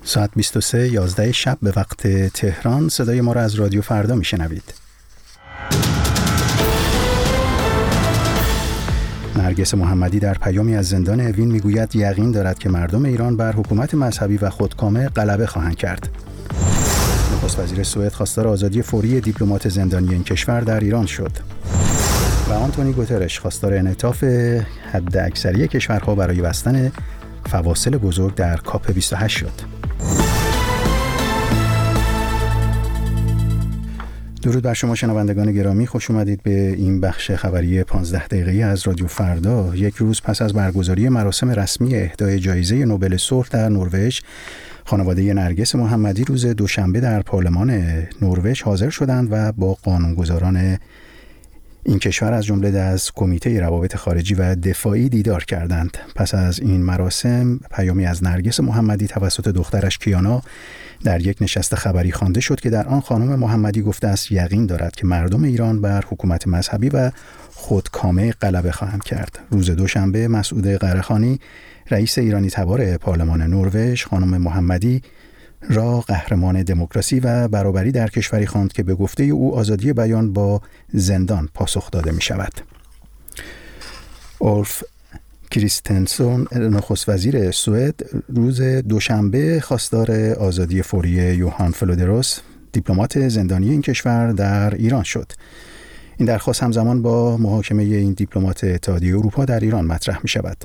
ساعت 23:11 شب به وقت تهران. صدای ما را از رادیو فردا میشنوید. نرگس محمدی در پیامی از زندان اوین میگوید یقین دارد که مردم ایران بر حکومت مذهبی و خودکامه غلبه خواهند کرد. نخست وزیر سوئد خواستار آزادی فوری دیپلمات زندانی این کشور در ایران شد. و آنتونی گوترش خواستار انعطاف حداکثری کشورها برای بستن فواصل بزرگ در کاپ 28 شد. درود بر شما شنوندگان گرامی، خوش اومدید به این بخش خبری 15 دقیقه‌ای از رادیو فردا. یک روز پس از برگزاری مراسم رسمی اهدای جایزه نوبل صلح در نروژ، خانواده نرگس محمدی روز دوشنبه در پارلمان نروژ حاضر شدند و با قانونگذاران این کشور از جمله از کمیته روابط خارجی و دفاعی دیدار کردند. پس از این مراسم پیامی از نرگس محمدی توسط دخترش کیانا در یک نشست خبری خوانده شد که در آن خانم محمدی گفته است یقین دارد که مردم ایران بر حکومت مذهبی و خودکامه غلبه خواهند کرد. روز دوشنبه مسعود قرهخانی رئیس ایرانی تبار پارلمان نروژ خانم محمدی را قهرمان دموکراسی و برابری در کشوری خواند که به گفته او آزادی بیان با زندان پاسخ داده می شود. اولف کریستنسون نخست وزیر سوئد روز دوشنبه خواستار آزادی فوری یوهان فلودروس دیپلمات زندانی این کشور در ایران شد. این درخواست همزمان با محاکمه این دیپلمات اتحادیه اروپا در ایران مطرح می شود.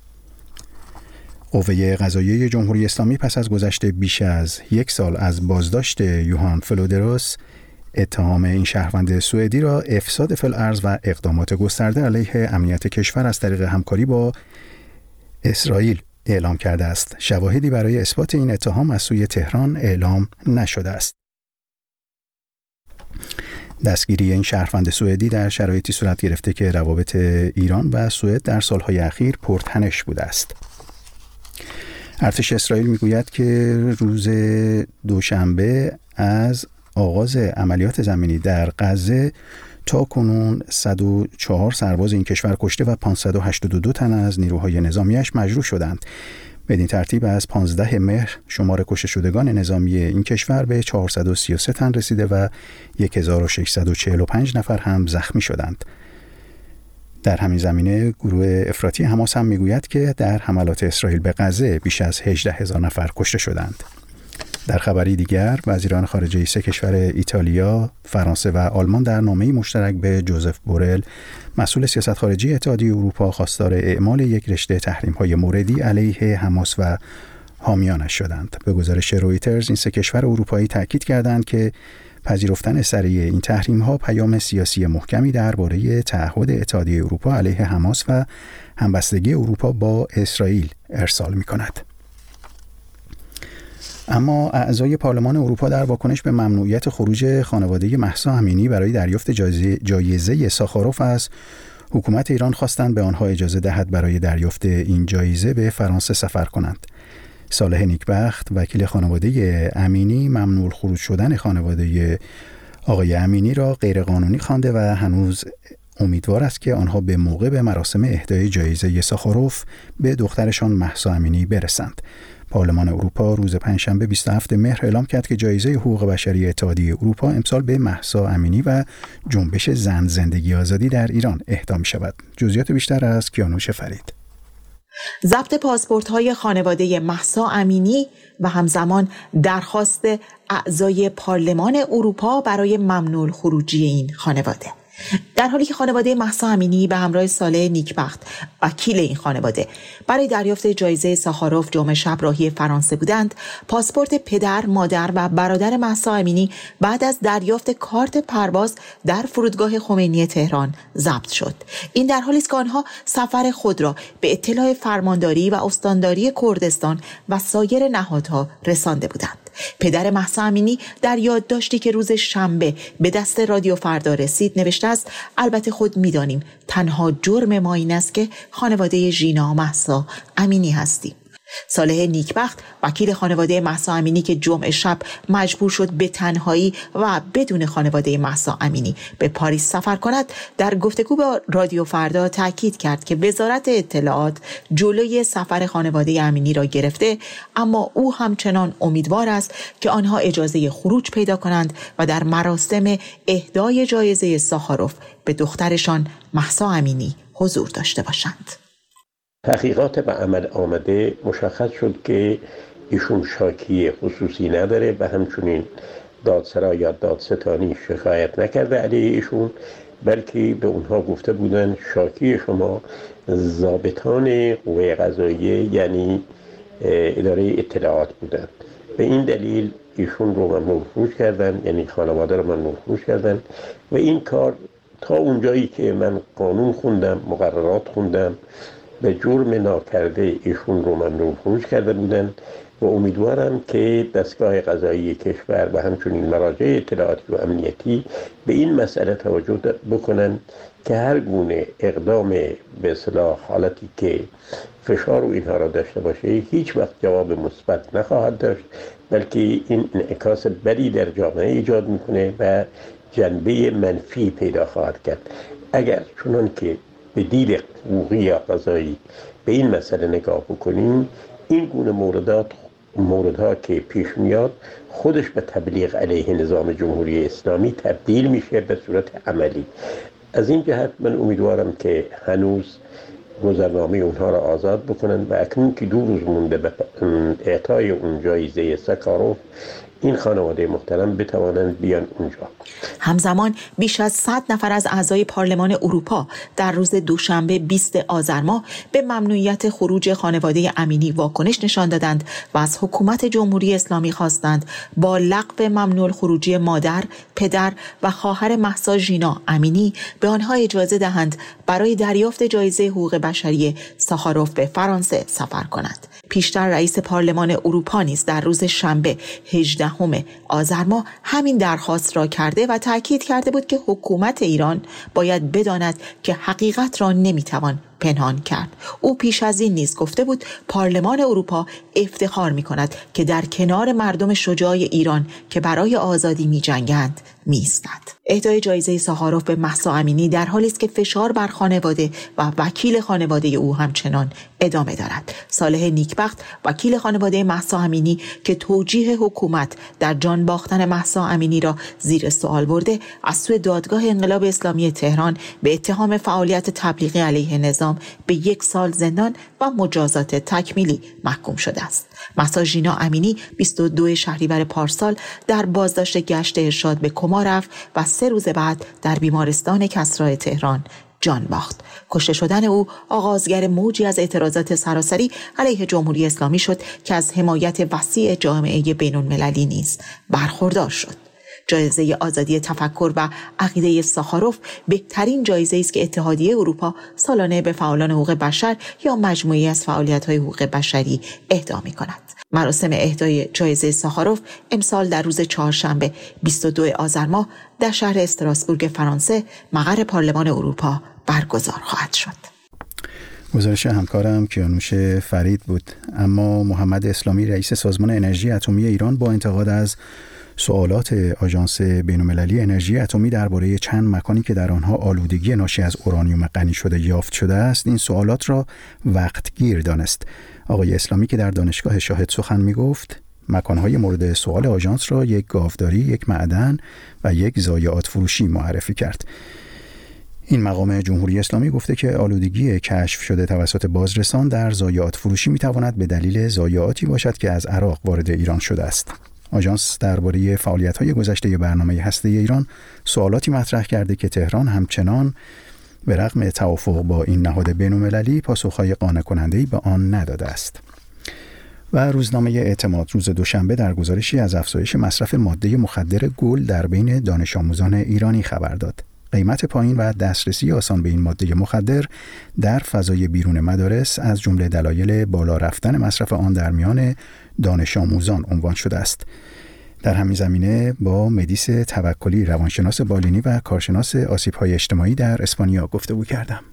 قوه قضاییه جمهوری اسلامی پس از گذشت بیش از یک سال از بازداشت یوهان فلودروس اتهام این شهروند سوئدی را افساد فی الارض و اقدامات گسترده علیه امنیت کشور از طریق همکاری با اسرائیل اعلام کرده است. شواهدی برای اثبات این اتهام از سوی تهران اعلام نشده است. دستگیری این شهروند سوئدی در شرایطی صورت گرفته که روابط ایران و سوئد در سالهای اخیر پرتنش بوده است. ارتش اسرائیل میگوید که روز دوشنبه از آغاز عملیات زمینی در غزه تا کنون 104 سرباز این کشور کشته و 582 تن از نیروهای نظامیش مجروح شدند. بدین ترتیب از 15 مهر شمار کشته شدگان نظامی این کشور به 433 تن رسیده و 1645 نفر هم زخمی شدند. در همین زمینه گروه افراطی حماس هم میگوید که در حملات اسرائیل به غزه بیش از 18,000 نفر کشته شدند. در خبری دیگر وزیران خارجه سه کشور ایتالیا، فرانسه و آلمان در نامه‌ای مشترک به جوزف بورل مسئول سیاست خارجی اتحادیه اروپا خواستار اعمال یک رشته تحریم‌های موردی علیه حماس و حامیانش شدند. به گزارش رویترز این سه کشور اروپایی تاکید کردند که پذیرفتن سریع این تحریم‌ها پیام سیاسی محکمی درباره تعهد اتحادیه اروپا علیه حماس و همبستگی اروپا با اسرائیل ارسال می‌کند. اما اعضای پارلمان اروپا در واکنش به ممنوعیت خروج خانواده مهسا امینی برای دریافت جایزه ساخاروف از حکومت ایران خواستند به آنها اجازه دهد برای دریافت این جایزه به فرانسه سفر کنند. صالح نیکبخت وکیل خانواده امینی ممنوع خروج شدن خانواده آقای امینی را غیرقانونی خوانده و هنوز امیدوار است که آنها به موقع به مراسم اهدای جایزه ساخاروف به دخترشان مهسا امینی برسند. پارلمان اروپا روز پنجشنبه 27 مهر اعلام کرد که جایزه حقوق بشری اتحادیه اروپا امسال به مهسا امینی و جنبش زن زندگی آزادی در ایران اهدا می شود. جزئیات بیشتر از کیانوش فرید. ضبط پاسپورت‌های خانواده مهسا امینی و همزمان درخواست اعضای پارلمان اروپا برای ممنوع خروجی این خانواده. در حالی که خانواده مهسا امینی به همراه صالح نیکبخت وکیل این خانواده برای دریافت جایزه ساخاروف جمعه شب راهی فرانسه بودند، پاسپورت پدر، مادر و برادر مهسا امینی بعد از دریافت کارت پرواز در فرودگاه خمینی تهران ضبط شد. این در حالی است که آنها سفر خود را به اطلاع فرمانداری و استانداری کردستان و سایر نهادها رسانده بودند. پدر مهسا امینی در یادداشتی که روز شنبه به دست رادیو فردا رسید نوشته است: البته خود می‌دانیم تنها جرم ما این است که خانواده ژینا مهسا امینی هستیم. صالح نیکبخت وکیل خانواده مهسا امینی که جمعه شب مجبور شد به تنهایی و بدون خانواده مهسا امینی به پاریس سفر کند، در گفتگو با رادیو فردا تاکید کرد که وزارت اطلاعات جلوی سفر خانواده امینی را گرفته، اما او همچنان امیدوار است که آنها اجازه خروج پیدا کنند و در مراسم اهدای جایزه ساخاروف به دخترشان مهسا امینی حضور داشته باشند. تحقیقات به عمل آمده مشخص شد که ایشون شاکی خصوصی نداره و همچنین دادسرا یا دادستانی شکایت نکرده علیه ایشون، بلکه به اونها گفته بودن شاکی شما ضابطان قوه قضاییه یعنی اداره اطلاعات بودن. به این دلیل ایشون رو ممنوع خروج کردن، یعنی خانواده رو ممنوع خروج کردن و این کار تا اونجایی که من قانون خوندم، مقررات خوندم، به جرم ناکرده ایشون رو ممنوع خروج کرده بودن و امیدوارم که دستگاه قضایی کشور و همچنین مراجع اطلاعاتی و امنیتی به این مسئله توجه بکنن که هر گونه اقدام به اصطلاح حالتی که فشار و اینها را داشته باشه هیچ وقت جواب مثبت نخواهد داشت، بلکه این انعکاس بدی در جامعه ایجاد میکنه و جنبه منفی پیدا خواهد کرد. اگر چنان که به دید حقوقی یا قضایی به این مسئله نگاه بکنیم، این گونه موردها که پیش میاد خودش به تبلیغ علیه نظام جمهوری اسلامی تبدیل میشه به صورت عملی. از این جهت من امیدوارم که هنوز گذرنامه اونها را آزاد بکنن و اکنون که 2 روز مونده به اعطای اون جایزه ساخاروف، این خانواده محترم بتوانند بیان اونجا. همزمان بیش از 100 نفر از اعضای پارلمان اروپا در روز دوشنبه 20 آذر ماه به ممنوعیت خروج خانواده امینی واکنش نشان دادند و از حکومت جمهوری اسلامی خواستند با لغو ممنوع الخروجی مادر، پدر و خواهر مهسا ژینا امینی به آنها اجازه دهند برای دریافت جایزه حقوق بشری ساخاروف به فرانسه سفر کنند. پیشتر رئیس پارلمان اروپا نیز در روز شنبه 18 آذر ماه همین درخواست را کرده و تاکید کرده بود که حکومت ایران باید بداند که حقیقت را نمیتوان پنهان کرد. او پیش از این نیز گفته بود پارلمان اروپا افتخار می‌کند که در کنار مردم شجاع ایران که برای آزادی می‌جنگند می‌ایستد. اهدای جایزه ساخاروف به مهسا امینی در حالی است که فشار بر خانواده و وکیل خانواده او همچنان ادامه دارد. صالح نیکبخت وکیل خانواده مهسا امینی که توجیه حکومت در جان باختن مهسا امینی را زیر سوال برده، از سوی دادگاه انقلاب اسلامی تهران به اتهام فعالیت تبلیغی علیه نظام به 1 سال زندان و مجازات تکمیلی محکوم شده است. مهسا ژینا امینی 22 شهریور پارسال در بازداشت گشت ارشاد به کما رفت و 3 روز بعد در بیمارستان کسری تهران جان باخت. کشته شدن او آغازگر موجی از اعتراضات سراسری علیه جمهوری اسلامی شد که از حمایت وسیع جامعه بین‌المللی نیز برخوردار شد. جایزه آزادی تفکر و عقیده ساخاروف بهترین جایزه است که اتحادیه اروپا سالانه به فعالان حقوق بشر یا مجموعه‌ای از فعالیت‌های حقوق بشری اهدا می‌کند. مراسم اهدای جایزه ساخاروف امسال در روز چهارشنبه 22 آذر ماه در شهر استراسبورگ فرانسه مقر پارلمان اروپا برگزار خواهد شد. گزارش همکارم کیانوش فرید بود. اما محمد اسلامی رئیس سازمان انرژی اتمی ایران با انتقاد از سوالات آژانس بین‌المللی انرژی اتمی درباره چند مکانی که در آنها آلودگی ناشی از اورانیوم غنی شده یافت شده است، این سوالات را وقتگیر دانست. آقای اسلامی که در دانشگاه شاهد سخن می‌گفت، مکان‌های مورد سوال آژانس را یک گاوداری، یک معدن و یک ضایعات فروشی معرفی کرد. این مقام جمهوری اسلامی گفته که آلودگی کشف شده توسط بازرسان در ضایعات فروشی می‌تواند به دلیل ضایعاتی باشد که از عراق وارد ایران شده است. آژانس درباره فعالیت‌های گذشته برنامه هسته‌ای ایران سوالاتی مطرح کرده که تهران همچنان به رغم توافق با این نهاد بین‌المللی پاسخ‌های قانع کننده‌ای به آن نداده است. و روزنامه اعتماد روز دوشنبه در گزارشی از افزایش مصرف ماده مخدر گل در بین دانش آموزان ایرانی خبر داد. قیمت پایین و دسترسی آسان به این ماده مخدر در فضای بیرون مدارس از جمله دلایل بالا رفتن مصرف آن در میان دانش آموزان عنوان شده است. در همین زمینه با مدیس توکلی روانشناس بالینی و کارشناس آسیب‌های اجتماعی در اسپانیا گفتگو کردم.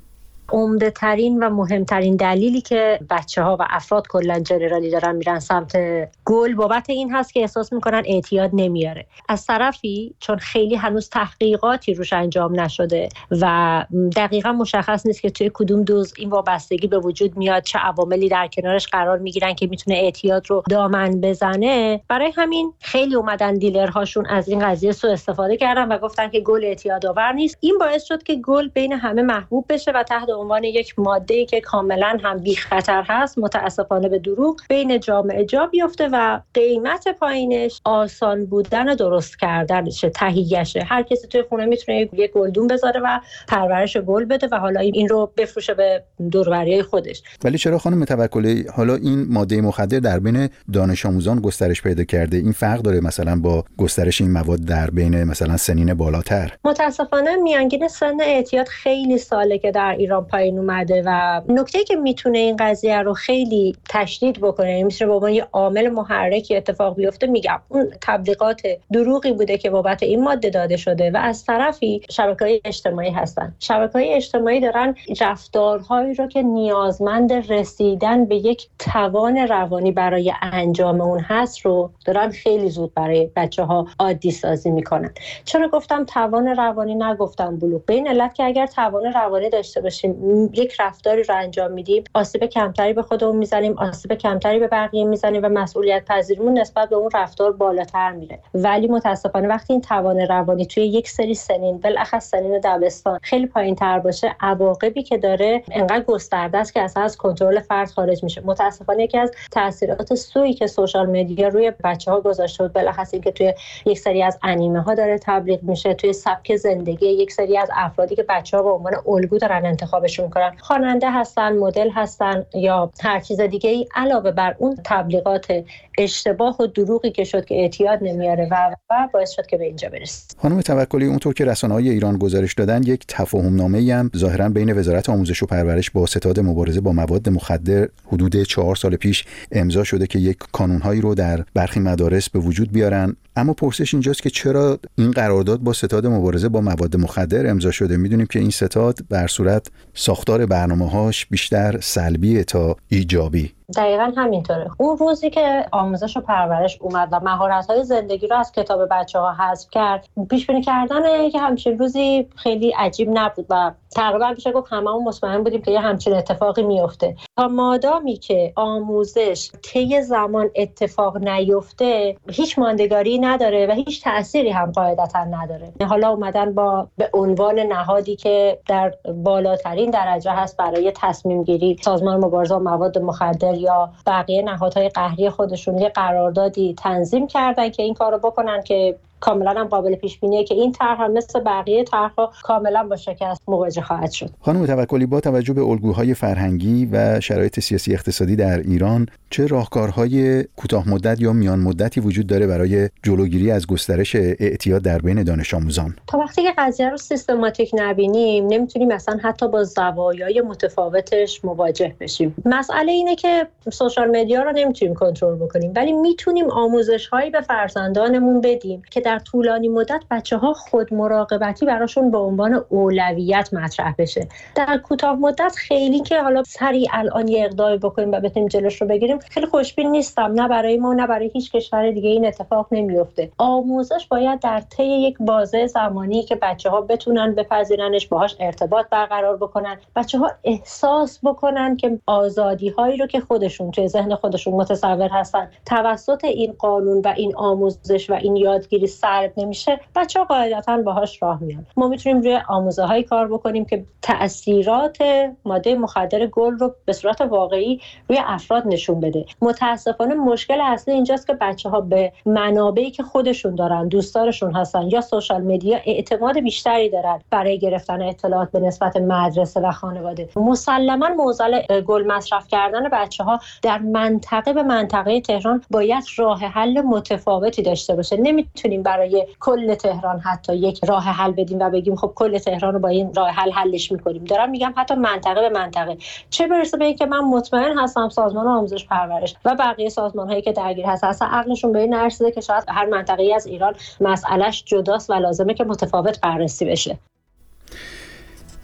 عمده ترین و مهمترین دلیلی که بچه‌ها و افراد کلا جنرالی دارن میرن سمت گل بابت این هست که احساس میکنن اعتیاد نمیاره. از طرفی چون خیلی هنوز تحقیقاتی روش انجام نشده و دقیقاً مشخص نیست که توی کدوم دوز این وابستگی به وجود میاد، چه عواملی در کنارش قرار میگیرن که میتونه اعتیاد رو دامن بزنه، برای همین خیلی اومدن دیلرهاشون از این قضیه سوء استفاده کردن و گفتن که گل اعتیادآور نیست. این باعث شد که گل بین همه محبوب بشه و تحت عنوان یک ماده‌ای که کاملاً هم بی خطر هست متأسفانه به دروغ بین جامعه جا بیفته و قیمت پایینش آسان بودن و درست کردنشه، تهیه‌شه. هر کسی توی خونه میتونه یک گلدون بذاره و پرورش گل بده و حالا این رو بفروشه به دور و بریای خودش. ولی چرا خانم توکلی حالا این ماده مخدر در بین دانش آموزان گسترش پیدا کرده؟ این فرق داره مثلا با گسترش این مواد در بین مثلا سنین بالاتر؟ متاسفانه میانگین سن اعتیاد خیلی ساله که در ایران پایین اومده و نکته‌ای که میتونه این قضیه رو خیلی تشدید بکنه، میتونه به عنوان یه عامل محرکی اتفاق بیفته، میگم اون تبلیغات دروغی بوده که بابت این ماده داده شده و از طرفی شبکه‌های اجتماعی هستن. شبکه‌های اجتماعی دارن رفتارهایی رو که نیازمند رسیدن به یک توان روانی برای انجام اون هست رو دارن خیلی زود برای بچه‌ها عادی سازی میکنن. چرا گفتم توان روانی نگفتم بلوغ؟ به این علت که اگر توان روانی داشته باشیم یک رفتاری رو انجام میدیم، آسیب کمتری به خودمون میزنیم، آسیب کمتری به بقیه میزنیم و مسئولیت پذیریمون نسبت به اون رفتار بالاتر میره. ولی متاسفانه وقتی این توان روانی توی یک سری سنین، بالاخص سنین دبستان، خیلی پایین‌تر باشه، عواقبی که داره انقدر گسترده است که اصلا از کنترل فرد خارج میشه. متاسفانه یکی از تاثیرات سوئی که سوشال مدیا روی بچه‌ها گذاشته بود، بالاخص اینکه توی یک سری از انیمه‌ها داره تبلیغ میشه، توی سبک زندگی یک سری از افرادی که بچه‌ها به عنوان الگو دارن انتخابشون می‌کنن، خواننده هستن، مدل هستن یا هر چیز دیگه‌ای، علاوه بر اون تبلیغات اشتباه و دروغی که شد که اعتیاد نمیاره و باعث شد که به اینجا برسه. خانم توکلی، اونطور که رسانه‌های ایران گزارش دادن، یک تفاهم‌نامه‌ای هم ظاهراً بین وزارت آموزش و پرورش با ستاد مبارزه با مواد مخدر حدود 4 سال پیش امضا شده که یک کانون‌هایی رو در برخی مدارس به وجود بیارن. اما پرسش اینجاست که چرا این قرارداد با ستاد مبارزه با مواد مخدر امضا شده؟ میدونیم که این ستاد بر صورت ساختار برنامه‌هاش بیشتر سلبیه تا ایجابی. دقیقاً همینطوره. اون روزی که آموزش و پرورش اومد و مهارت‌های زندگی رو از کتاب بچه‌ها حذف کرد، پیش بینی کردن که همچین روزی خیلی عجیب نبود و تقریبا میشه گفت هممون مطمئن بودیم که یه همچین اتفاقی میفته. تا مادامی که آموزش طی زمان اتفاق نیفته، هیچ ماندگاری نداره و هیچ تأثیری هم قاعدتاً نداره. حالا اومدن به عنوان نهادی که در بالاترین درجه هست برای تصمیم گیری، سازمان مبارزه با مواد مخدر یا بقیه نهادهای قهری خودشون، یه قراردادی تنظیم کردن که این کارو بکنن که کاملا هم قابل پیش بینیه که این طرح هم مثل بقیه طرح‌ها کاملا با شکست مواجه خواهد شد. خانم توکلی، با توجه به الگوهای فرهنگی و شرایط سیاسی اقتصادی در ایران، چه راهکارهای کوتاه مدت یا میان مدتی وجود داره برای جلوگیری از گسترش اعتیاد در بین دانش آموزان؟ تا وقتی که قضیه رو سیستماتیک نبینیم، نمیتونیم مثلا حتی با زوایای متفاوتش مواجه بشیم. مسئله اینه که سوشال مدیا رو نمیتونیم کنترل بکنیم، ولی میتونیم آموزش‌هایی به فرزندانمون بدیم که در طولانی مدت بچه‌ها خود مراقبتی براشون به عنوان اولویت مطرح بشه. در کوتاه مدت خیلی که حالا سریع الان یه اقدامی بکنیم و بتونیم جلوش رو بگیریم، خیلی خوشبین نیستم. نه برای ما نه برای هیچ کشور دیگه این اتفاق نمیفته. آموزش باید در طی یک بازه زمانی که بچه‌ها بتونن بپذیرنش، باهاش ارتباط برقرار بکنن، بچه‌ها احساس بکنن که آزادی‌هایی رو که خودشون توی ذهن خودشون متصور هستن توسط این قانون و این آموزش و این یادگیری سلب نمیشه، بچه‌ها قاعدتاً باهاش راه میان. ما میتونیم روی آموزه‌های کار بکنیم که تأثیرات ماده مخدر گل رو به صورت واقعی روی افراد نشون بده. متأسفانه مشکل اصلی اینجاست که بچه‌ها به منابعی که خودشون دارن، دوستانشون هستن یا سوشال مدیا اعتماد بیشتری دارن برای گرفتن اطلاعات به نسبت مدرسه و خانواده. مسلماً معضل گل مصرف کردن بچه‌ها در منطقه به منطقه تهران باید راه حل متفاوتی داشته باشه. نمیتونیم برای کل تهران حتی یک راه حل بدیم و بگیم خب کل تهران رو با این راه حل حلش می‌کنیم. دارم میگم حتی منطقه به منطقه. چه برسه به اینکه من مطمئن هستم سازمان آموزش پرورش و بقیه سازمان‌هایی که درگیر هستن اصلا عقلشون به این نرسیده که شاید هر منطقه‌ای از ایران مسئلهش جداست و لازمه که متفاوت بررسی بشه.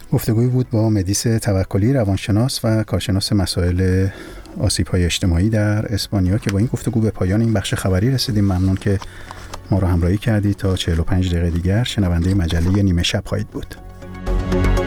گفتگوی بود با مدیس توکلی، روانشناس و کارشناس مسائل آسیب‌های اجتماعی در اسپانیا، که با این گفتگو به پایان این بخش خبری رسیدیم. ممنون که ما را همراهی کردید. تا 45 دقیقه دیگر شنونده مجله نیمه شب خواهید بود.